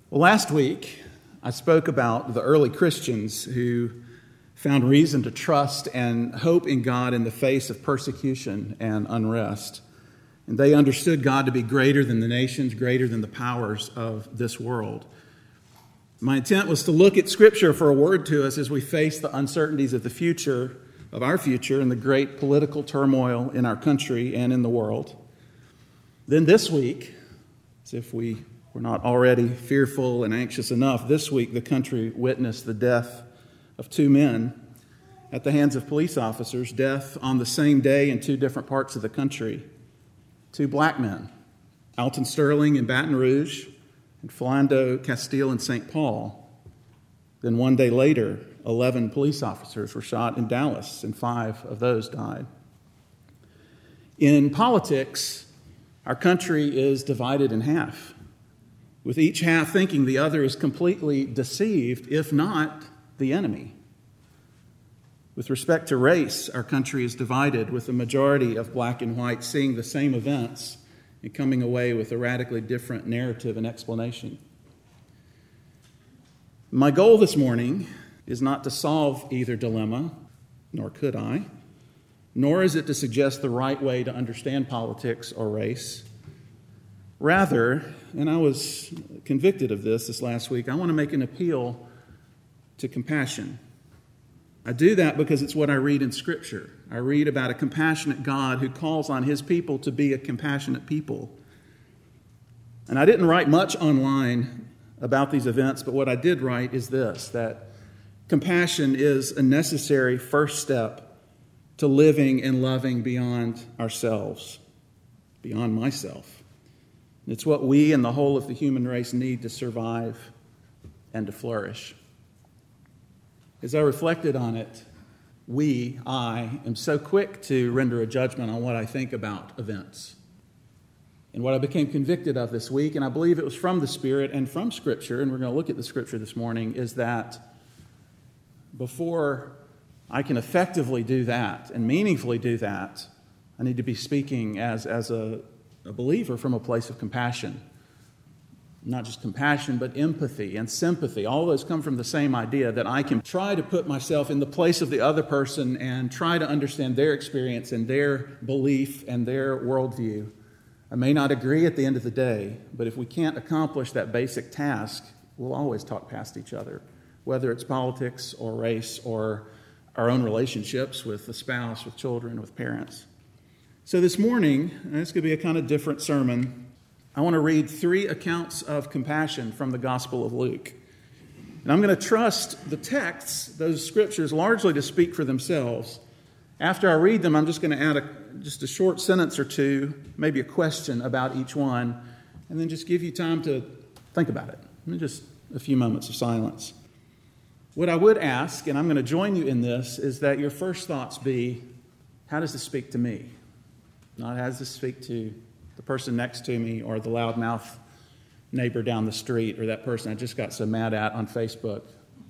Well, last week, I spoke about the early Christians who found reason to trust and hope in God in the face of persecution and unrest. And they understood God to be greater than the nations, greater than the powers of this world. My intent was to look at Scripture for a word to us as we face the uncertainties of the future, of our future, and the great political turmoil in our country and in the world. Then this week, as if we were not already fearful and anxious enough, this week the country witnessed the death of two men at the hands of police officers, death on the same day in two different parts of the country. Two black men, Alton Sterling in Baton Rouge and Philando Castile in St. Paul. Then one day later, 11 police officers were shot in Dallas, and 5 of those died. In politics, our country is divided in half, with each half thinking the other is completely deceived, if not the enemy. With respect to race, our country is divided, with a majority of black and white seeing the same events and coming away with a radically different narrative and explanation. My goal this morning is not to solve either dilemma, nor could I, nor is it to suggest the right way to understand politics or race. Rather, and I was convicted of this last week, I want to make an appeal to compassion. I do that because it's what I read in Scripture. I read about a compassionate God who calls on His people to be a compassionate people. And I didn't write much online about these events, but what I did write is this, that compassion is a necessary first step to living and loving beyond ourselves, beyond myself. It's what we and the whole of the human race need to survive and to flourish. As I reflected on it, I am so quick to render a judgment on what I think about events. And what I became convicted of this week, and I believe it was from the Spirit and from Scripture, and we're going to look at the Scripture this morning, is that before I can effectively do that and meaningfully do that, I need to be speaking as a believer from a place of compassion. Not just compassion, but empathy and sympathy. All those come from the same idea that I can try to put myself in the place of the other person and try to understand their experience and their belief and their worldview. I may not agree at the end of the day, but if we can't accomplish that basic task, we'll always talk past each other, whether it's politics or race or our own relationships with a spouse, with children, with parents. So this morning, and this could be a kind of different sermon, I want to read 3 accounts of compassion from the Gospel of Luke. And I'm going to trust the texts, those scriptures, largely to speak for themselves. After I read them, I'm just going to add just a short sentence or two, maybe a question about each one, and then just give you time to think about it. Just a few moments of silence. What I would ask, and I'm going to join you in this, is that your first thoughts be, how does this speak to me? Not how does this speak to the person next to me or the loudmouth neighbor down the street or that person I just got so mad at on Facebook.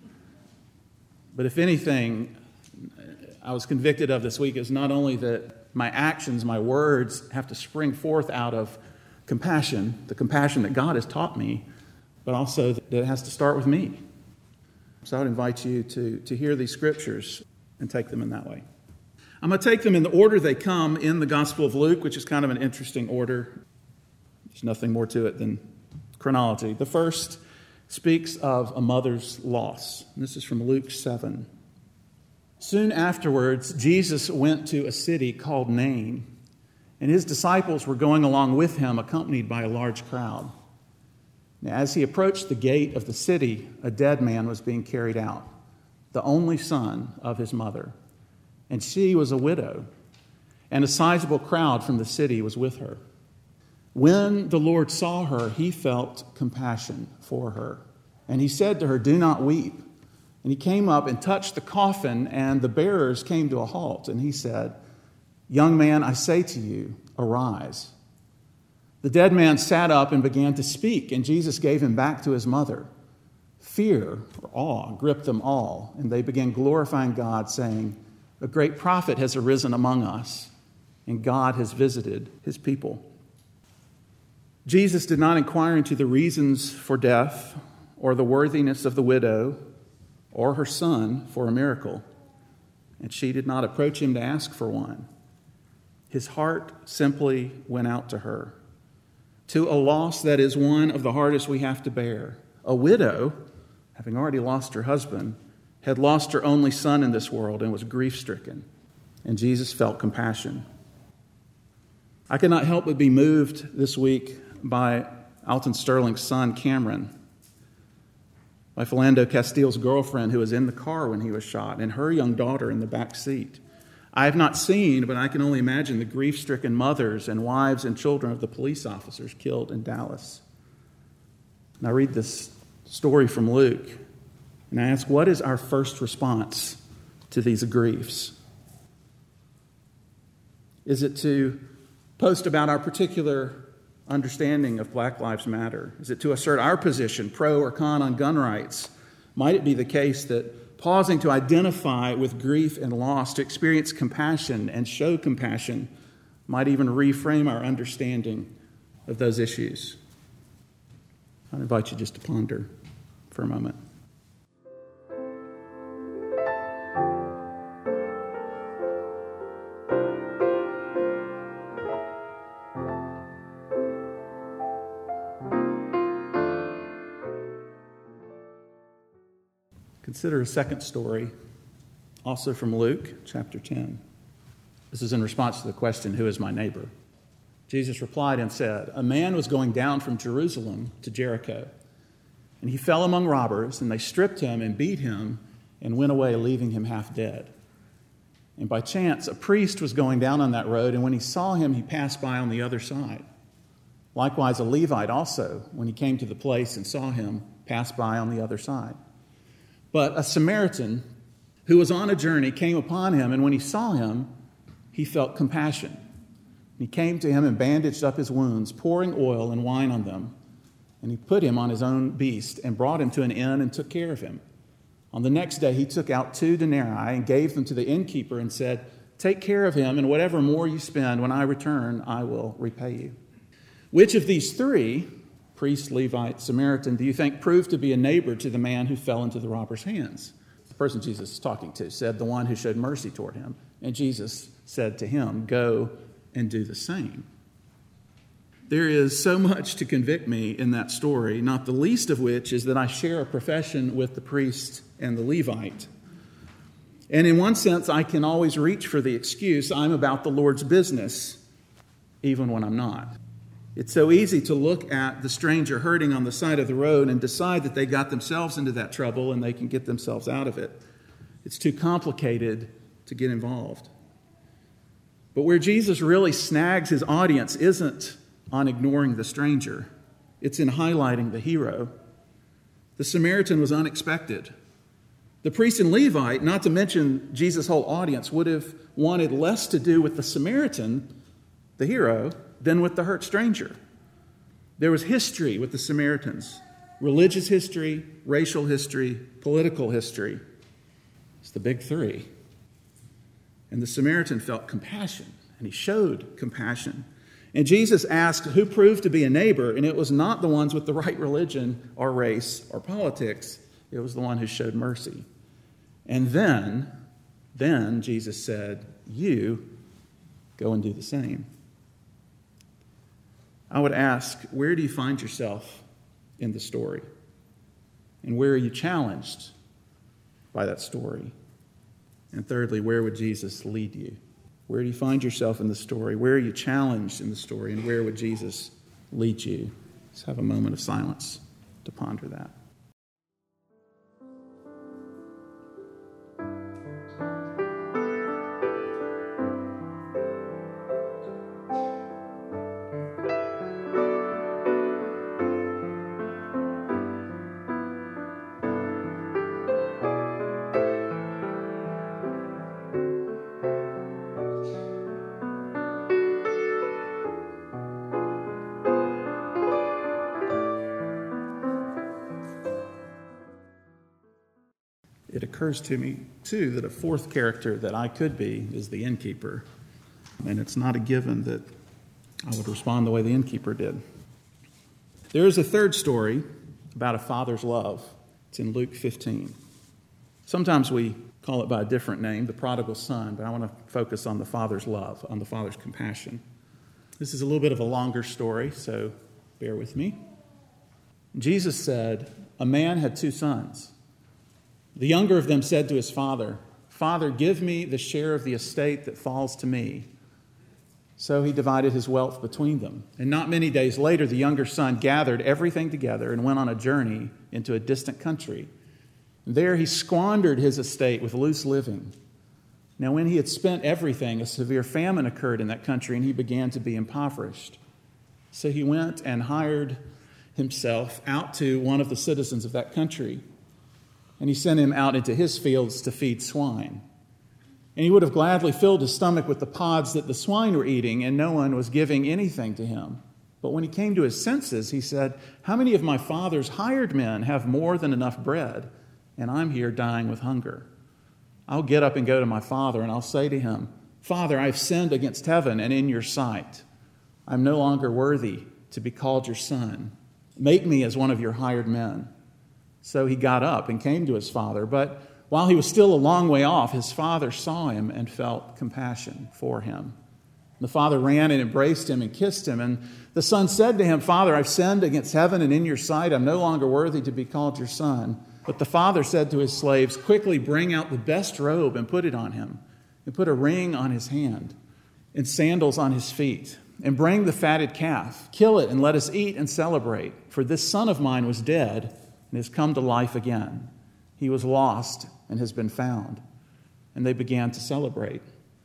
But if anything, I was convicted of this week is not only that my actions, my words have to spring forth out of compassion, the compassion that God has taught me, but also that it has to start with me. So I would invite you to hear these scriptures and take them in that way. I'm going to take them in the order they come in the Gospel of Luke, which is kind of an interesting order. There's nothing more to it than chronology. The first speaks of a mother's loss. And this is from Luke 7. Soon afterwards, Jesus went to a city called Nain, and his disciples were going along with him, accompanied by a large crowd. Now, as he approached the gate of the city, a dead man was being carried out, the only son of his mother. And she was a widow, and a sizable crowd from the city was with her. When the Lord saw her, he felt compassion for her. And he said to her, "Do not weep." And he came up and touched the coffin, and the bearers came to a halt. And he said, "Young man, I say to you, arise." The dead man sat up and began to speak, and Jesus gave him back to his mother. Fear or awe gripped them all, and they began glorifying God, saying, "A great prophet has arisen among us, and God has visited his people." Jesus did not inquire into the reasons for death or the worthiness of the widow or her son for a miracle, and she did not approach him to ask for one. His heart simply went out to her, to a loss that is one of the hardest we have to bear. A widow, having already lost her husband, had lost her only son in this world and was grief-stricken, and Jesus felt compassion. I could not help but be moved this week by Alton Sterling's son, Cameron, by Philando Castile's girlfriend who was in the car when he was shot, and her young daughter in the back seat. I have not seen, but I can only imagine the grief-stricken mothers and wives and children of the police officers killed in Dallas. And I read this story from Luke, and I ask, what is our first response to these griefs? Is it to post about our particular understanding of Black Lives Matter? Is it to assert our position, pro or con, on gun rights? Might it be the case that pausing to identify with grief and loss, to experience compassion and show compassion, might even reframe our understanding of those issues? I invite you just to ponder for a moment. Consider a second story, also from Luke, chapter 10. This is in response to the question, who is my neighbor? Jesus replied and said, a man was going down from Jerusalem to Jericho, and he fell among robbers, and they stripped him and beat him and went away, leaving him half dead. And by chance, a priest was going down on that road, and when he saw him, he passed by on the other side. Likewise, a Levite also, when he came to the place and saw him, passed by on the other side. But a Samaritan who was on a journey came upon him, and when he saw him, he felt compassion. He came to him and bandaged up his wounds, pouring oil and wine on them. And he put him on his own beast and brought him to an inn and took care of him. On the next day, he took out 2 denarii and gave them to the innkeeper and said, take care of him, and whatever more you spend, when I return, I will repay you. Which of these 3, priest, Levite, Samaritan, do you think proved to be a neighbor to the man who fell into the robber's hands? The person Jesus is talking to said, the one who showed mercy toward him. And Jesus said to him, go and do the same. There is so much to convict me in that story, not the least of which is that I share a profession with the priest and the Levite. And in one sense, I can always reach for the excuse, I'm about the Lord's business, even when I'm not. It's so easy to look at the stranger hurting on the side of the road and decide that they got themselves into that trouble and they can get themselves out of it. It's too complicated to get involved. But where Jesus really snags his audience isn't on ignoring the stranger. It's in highlighting the hero. The Samaritan was unexpected. The priest and Levite, not to mention Jesus' whole audience, would have wanted less to do with the Samaritan, the hero, than with the hurt stranger. There was history with the Samaritans. Religious history, racial history, political history. It's the big 3. And the Samaritan felt compassion, and he showed compassion. And Jesus asked who proved to be a neighbor, and it was not the ones with the right religion or race or politics. It was the one who showed mercy. And then Jesus said, you go and do the same. I would ask, where do you find yourself in the story? And where are you challenged by that story? And thirdly, where would Jesus lead you? Where do you find yourself in the story? Where are you challenged in the story? And where would Jesus lead you? Let's have a moment of silence to ponder that. It occurs to me, too, that a fourth character that I could be is the innkeeper. And it's not a given that I would respond the way the innkeeper did. There is a third story about a father's love. It's in Luke 15. Sometimes we call it by a different name, the prodigal son, but I want to focus on the father's love, on the father's compassion. This is a little bit of a longer story, so bear with me. Jesus said, "A man had 2 sons. The younger of them said to his father, 'Father, give me the share of the estate that falls to me.' So he divided his wealth between them. And not many days later, the younger son gathered everything together and went on a journey into a distant country. There he squandered his estate with loose living. Now when he had spent everything, a severe famine occurred in that country, and he began to be impoverished. So he went and hired himself out to one of the citizens of that country, and he sent him out into his fields to feed swine. And he would have gladly filled his stomach with the pods that the swine were eating, and no one was giving anything to him. But when he came to his senses, he said, 'How many of my father's hired men have more than enough bread, and I'm here dying with hunger? I'll get up and go to my father, and I'll say to him, Father, I've sinned against heaven and in your sight. I'm no longer worthy to be called your son. Make me as one of your hired men.' So he got up and came to his father, but while he was still a long way off, his father saw him and felt compassion for him. The father ran and embraced him and kissed him. And the son said to him, 'Father, I've sinned against heaven and in your sight. I'm no longer worthy to be called your son.' But the father said to his slaves, 'Quickly bring out the best robe and put it on him, and put a ring on his hand and sandals on his feet. And bring the fatted calf, kill it, and let us eat and celebrate. For this son of mine was dead and has come to life again. He was lost and has been found.' And they began to celebrate.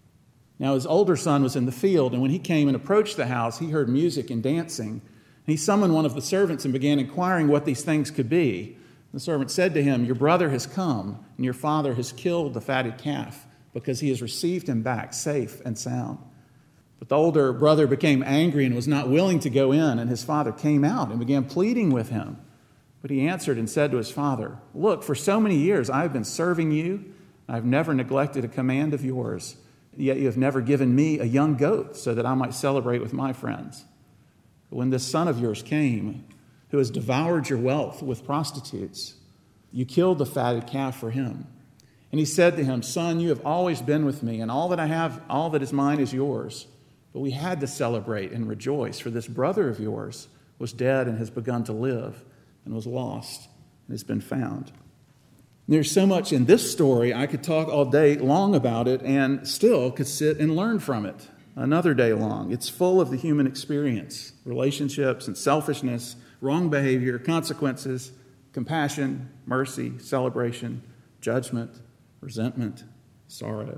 Now his older son was in the field, and when he came and approached the house, he heard music and dancing. And he summoned one of the servants and began inquiring what these things could be. The servant said to him, 'Your brother has come, and your father has killed the fatted calf, because he has received him back safe and sound.' But the older brother became angry and was not willing to go in, and his father came out and began pleading with him. But he answered and said to his father, 'Look, for so many years I have been serving you. I have never neglected a command of yours. Yet you have never given me a young goat so that I might celebrate with my friends. But when this son of yours came, who has devoured your wealth with prostitutes, you killed the fatted calf for him.' And he said to him, 'Son, you have always been with me, and all that I have, all that is mine is yours. But we had to celebrate and rejoice, for this brother of yours was dead and has begun to live, and was lost and has been found.'" There's so much in this story, I could talk all day long about it and still could sit and learn from it another day long. It's full of the human experience, relationships and selfishness, wrong behavior, consequences, compassion, mercy, celebration, judgment, resentment, sorrow.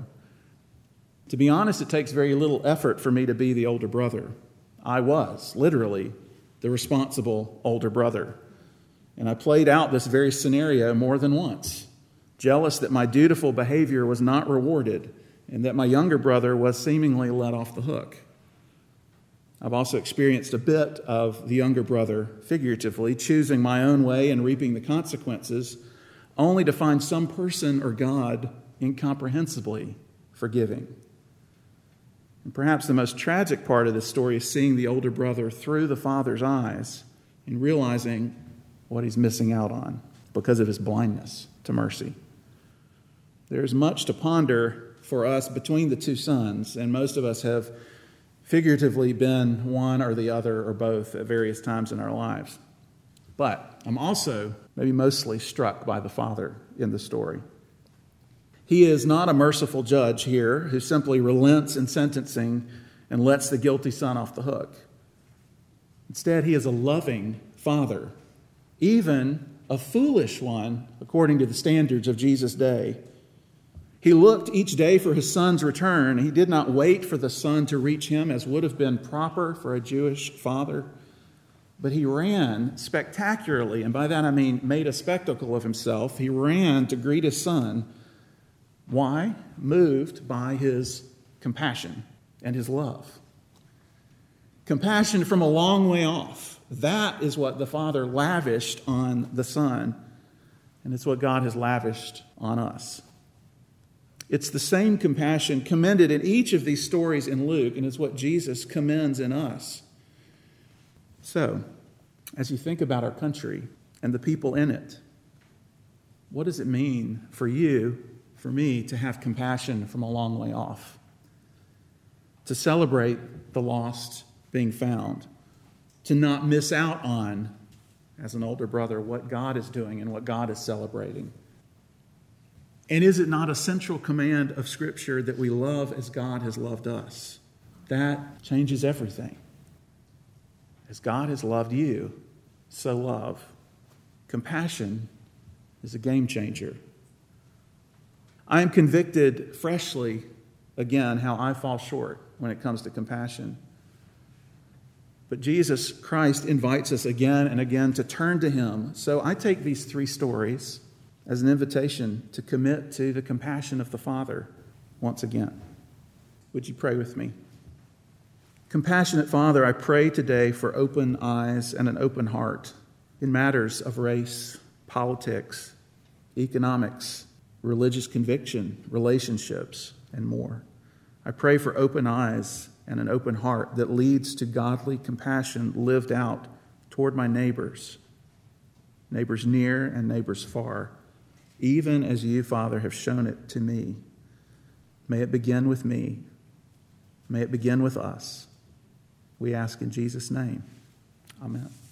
To be honest, it takes very little effort for me to be the older brother. I was, literally, the responsible older brother. And I played out this very scenario more than once, jealous that my dutiful behavior was not rewarded and that my younger brother was seemingly let off the hook. I've also experienced a bit of the younger brother, figuratively, choosing my own way and reaping the consequences, only to find some person or God incomprehensibly forgiving. And perhaps the most tragic part of this story is seeing the older brother through the father's eyes and realizing what he's missing out on because of his blindness to mercy. There's much to ponder for us between the 2 sons, and most of us have figuratively been one or the other or both at various times in our lives. But I'm also maybe mostly struck by the father in the story. He is not a merciful judge here who simply relents in sentencing and lets the guilty son off the hook. Instead, he is a loving father, even a foolish one, according to the standards of Jesus' day. He looked each day for his son's return. He did not wait for the son to reach him, as would have been proper for a Jewish father. But he ran spectacularly, and by that I mean made a spectacle of himself. He ran to greet his son. Why? Moved by his compassion and his love. Compassion from a long way off. That is what the Father lavished on the Son, and it's what God has lavished on us. It's the same compassion commended in each of these stories in Luke, and it's what Jesus commends in us. So, as you think about our country, and the people in it. What does it mean for you, for me, to have compassion from a long way off? To celebrate the lost being found, to not miss out on, as an older brother, what God is doing and what God is celebrating. And is it not a central command of Scripture that we love as God has loved us? That changes everything. As God has loved you, so love. Compassion is a game changer. I am convicted freshly, again, how I fall short when it comes to compassion. But Jesus Christ invites us again and again to turn to Him. So I take these 3 stories as an invitation to commit to the compassion of the Father once again. Would you pray with me? Compassionate Father, I pray today for open eyes and an open heart in matters of race, politics, economics, religious conviction, relationships, and more. I pray for open eyes and an open heart that leads to godly compassion lived out toward my neighbors near and neighbors far, even as you, Father, have shown it to me. May it begin with me. May it begin with us. We ask in Jesus' name. Amen.